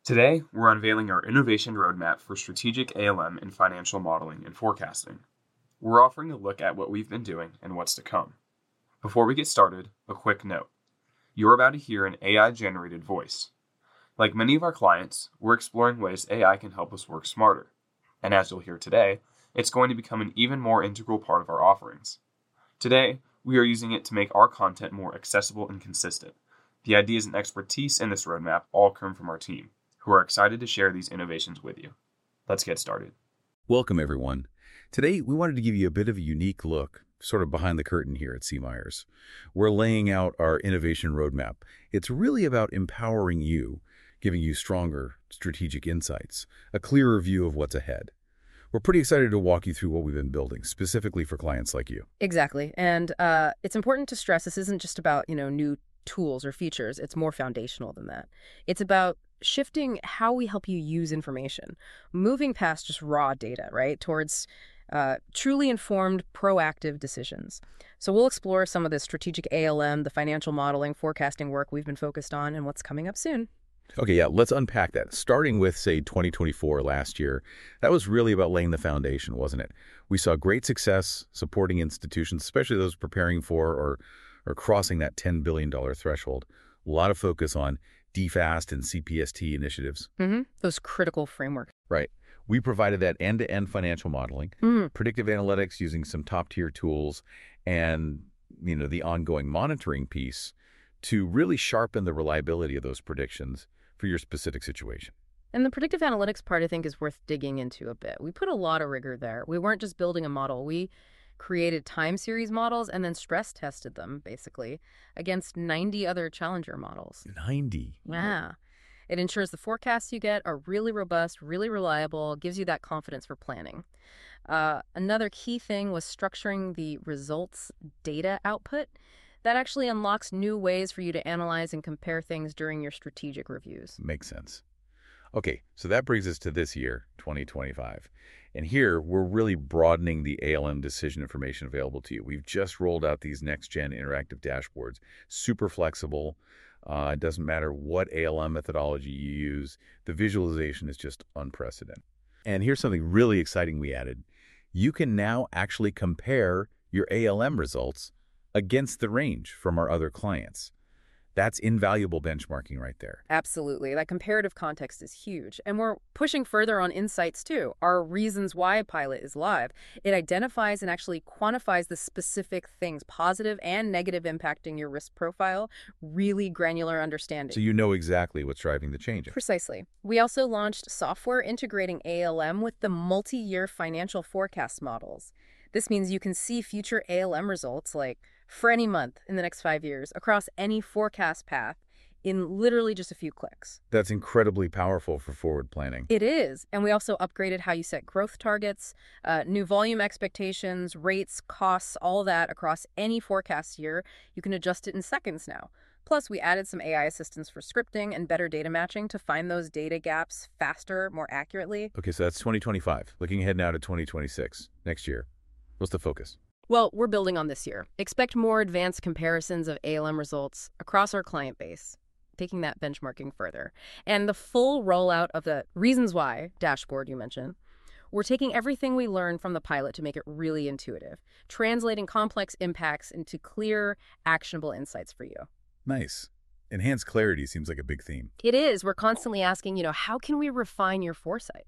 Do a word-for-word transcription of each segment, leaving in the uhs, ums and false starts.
Today, we're unveiling our innovation roadmap for strategic A L M in financial modeling and forecasting. We're offering a look at what we've been doing and what's to come. Before we get started, a quick note. You're about to hear an A I-generated voice. Like many of our clients, we're exploring ways A I can help us work smarter. And as you'll hear today, it's going to become an even more integral part of our offerings. Today, we are using it to make our content more accessible and consistent. The ideas and expertise in this roadmap all come from our team, who are excited to share these innovations with you. Let's get started. Welcome, everyone. Today, we wanted to give you a bit of a unique look, sort of behind the curtain here at C. Myers. We're laying out our innovation roadmap. It's really about empowering you, giving you stronger strategic insights, a clearer view of what's ahead. We're pretty excited to walk you through what we've been building, specifically for clients like you. Exactly. And uh, it's important to stress this isn't just about, you know, new tools or features. It's more foundational than that. It's about shifting how we help you use information, moving past just raw data, right, towards uh, truly informed, proactive decisions. So we'll explore some of the strategic A L M, the financial modeling, forecasting work we've been focused on, and what's coming up soon. Okay, yeah, let's unpack that. Starting with, say, twenty twenty-four last year, that was really about laying the foundation, wasn't it? We saw great success supporting institutions, especially those preparing for or, or crossing that ten billion dollars threshold. A lot of focus on D FAST and C P S T initiatives. Mm-hmm. Those critical frameworks. Right. We provided that end-to-end financial modeling, Mm-hmm. predictive analytics using some top-tier tools, and you know the ongoing monitoring piece to really sharpen the reliability of those predictions for your specific situation. And the predictive analytics part, I think, is worth digging into a bit. We put a lot of rigor there. We weren't just building a model. We created time series models and then stress tested them, basically, against ninety other challenger models. ninety? Yeah. It ensures the forecasts you get are really robust, really reliable, gives you that confidence for planning. Uh, another key thing was structuring the results data output. That actually unlocks new ways for you to analyze and compare things during your strategic reviews. Makes sense. Okay, so that brings us to this year, twenty twenty-five. And here, we're really broadening the A L M decision information available to you. We've just rolled out these next-gen interactive dashboards, super flexible. Uh, it doesn't matter what A L M methodology you use. The visualization is just unprecedented. And here's something really exciting we added. You can now actually compare your A L M results against the range from our other clients. That's invaluable benchmarking right there. Absolutely. That comparative context is huge. And we're pushing further on insights, too. Our reasons why pilot is live. It identifies and actually quantifies the specific things, positive and negative, impacting your risk profile. Really granular understanding. So you know exactly what's driving the change. Precisely. We also launched software integrating A L M with the multi-year financial forecast models. This means you can see future A L M results, like for any month in the next five years, across any forecast path in literally just a few clicks. That's incredibly powerful for forward planning. It is. And we also upgraded how you set growth targets, uh, new volume expectations, rates, costs, all that across any forecast year. You can adjust it in seconds now. Plus, we added some A I assistance for scripting and better data matching to find those data gaps faster, more accurately. Okay, so that's twenty twenty-five. Looking ahead now to twenty twenty-six, next year. What's the focus? Well, we're building on this year. Expect more advanced comparisons of A L M results across our client base, taking that benchmarking further. And the full rollout of the Reasons Why dashboard you mentioned. We're taking everything we learned from the pilot to make it really intuitive, translating complex impacts into clear, actionable insights for you. Nice. Enhanced clarity seems like a big theme. It is. We're constantly asking, you know, how can we refine your foresight?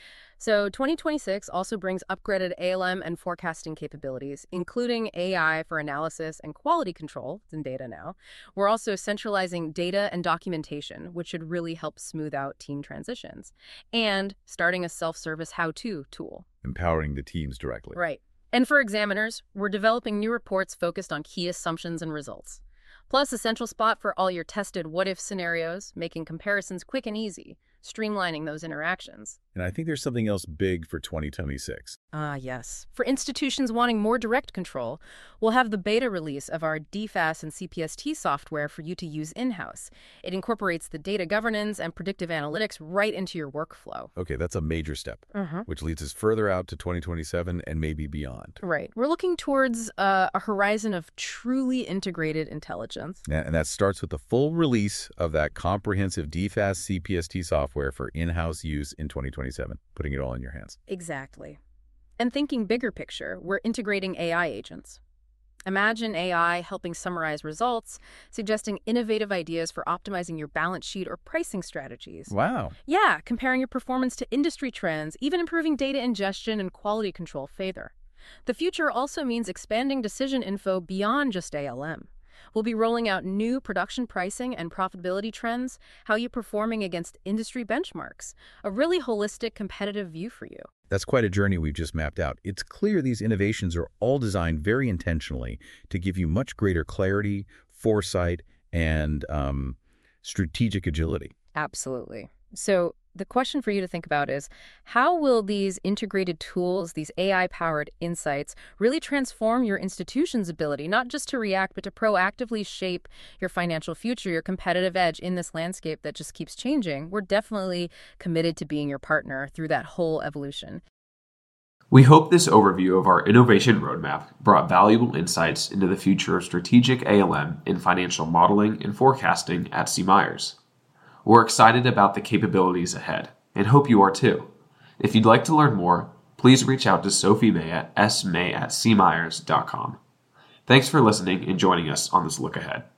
So twenty twenty-six also brings upgraded A L M and forecasting capabilities, including A I for analysis and quality control. It's in data now. We're also centralizing data and documentation, which should really help smooth out team transitions, and starting a self-service how-to tool. Empowering the teams directly. Right. And for examiners, we're developing new reports focused on key assumptions and results. Plus a central spot for all your tested what-if scenarios, making comparisons quick and easy, streamlining those interactions. And I think there's something else big for twenty twenty-six. Ah, yes. For institutions wanting more direct control, we'll have the beta release of our D FAST and C P S T software for you to use in-house. It incorporates the data governance and predictive analytics right into your workflow. Okay, that's a major step, Mm-hmm. which leads us further out to twenty twenty-seven and maybe beyond. Right. We're looking towards uh, a horizon of truly integrated intelligence. Yeah, and that starts with the full release of that comprehensive D FAST C P S T software software for in-house use in twenty twenty-seven, putting it all in your hands. Exactly. And thinking bigger picture, we're integrating A I agents. Imagine A I helping summarize results, suggesting innovative ideas for optimizing your balance sheet or pricing strategies. Wow. Yeah, comparing your performance to industry trends, even improving data ingestion and quality control further. The future also means expanding decision info beyond just A L M. We'll be rolling out new production pricing and profitability trends, how you're performing against industry benchmarks, a really holistic, competitive view for you. That's quite a journey we've just mapped out. It's clear these innovations are all designed very intentionally to give you much greater clarity, foresight, and um, strategic agility. Absolutely. So the question for you to think about is, how will these integrated tools, these A I-powered insights, really transform your institution's ability, not just to react, but to proactively shape your financial future, your competitive edge in this landscape that just keeps changing? We're definitely committed to being your partner through that whole evolution. We hope this overview of our innovation roadmap brought valuable insights into the future of strategic A L M in financial modeling and forecasting at C. Myers. We're excited about the capabilities ahead, and hope you are too. If you'd like to learn more, please reach out to Sophie May at s may at c myers dot com. Thanks for listening and joining us on this look ahead.